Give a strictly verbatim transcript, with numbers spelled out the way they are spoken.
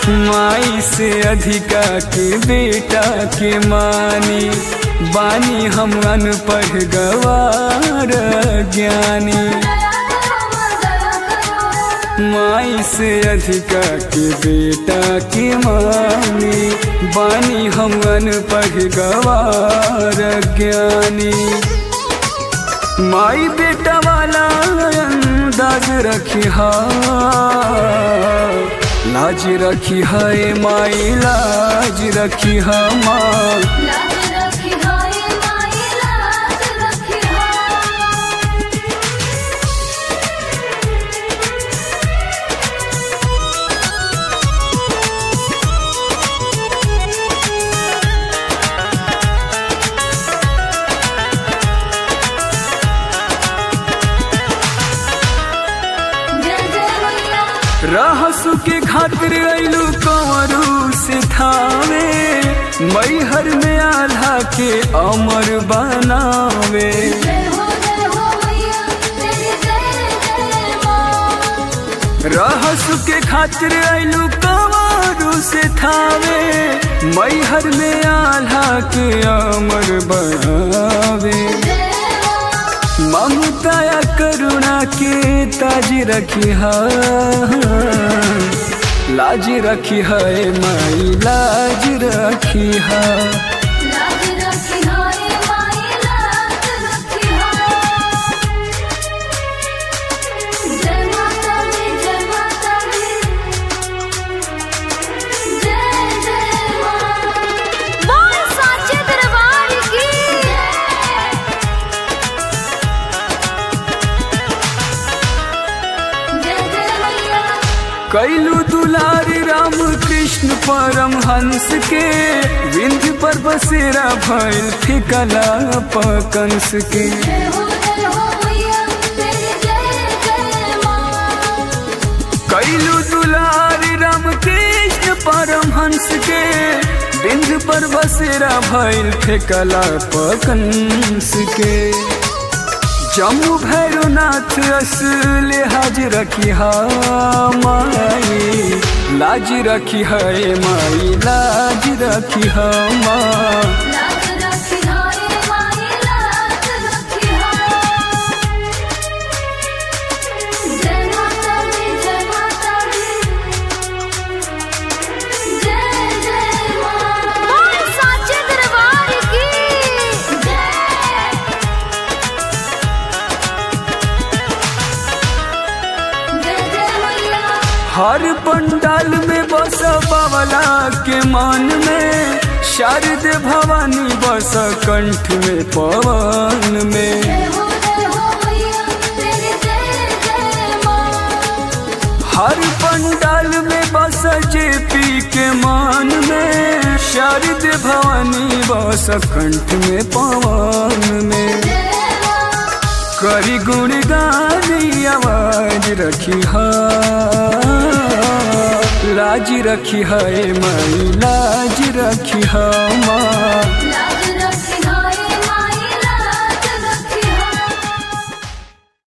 माई से अधिका के बेटा के मानी, बानी हम अनपढ़ गवार ज्ञानी। माई से अधिका के बेटा के मानी, बानी हम अनपढ़ गवार ज्ञानी। माई बेटा वाला अंदाज रखी हा, लाज रखी है माई, लाज रखी है माँ। रहसु के खातिर अइलू कंवरू से थावे, मैहर में आल्हा के अमर बनावे। रहसु के खातिर अइलू कंवरू से थावे, मैहर में आल्हा के अमर बनावे। ममता या करुणा के ताज रखी है, लाज रखी है माई, लाज रखी है। कैलू दुलारी राम कृष्ण परमहंस के, विंध्य पर बसेरा भइल ठिकला पकंस के। कैलू दुलारी राम कृष्ण परमहंस के, विंध्य पर बसेरा भइल ठिकला पकंस के। जम्मू भैरवनाथ असल हाज रखी है माई, लाज रखी है माई, लाज रखी है माँ। हर पंडाल में बस बावला के मान में, शारद भवानी बस कंठ में पवन में। हर पंडाल में बस जेपी के मान में, शारद भवानी बस कंठ में पवन में। करी गुणगानी आवाज रखी है, लाज रखी है माई, लाज रखी है माँ।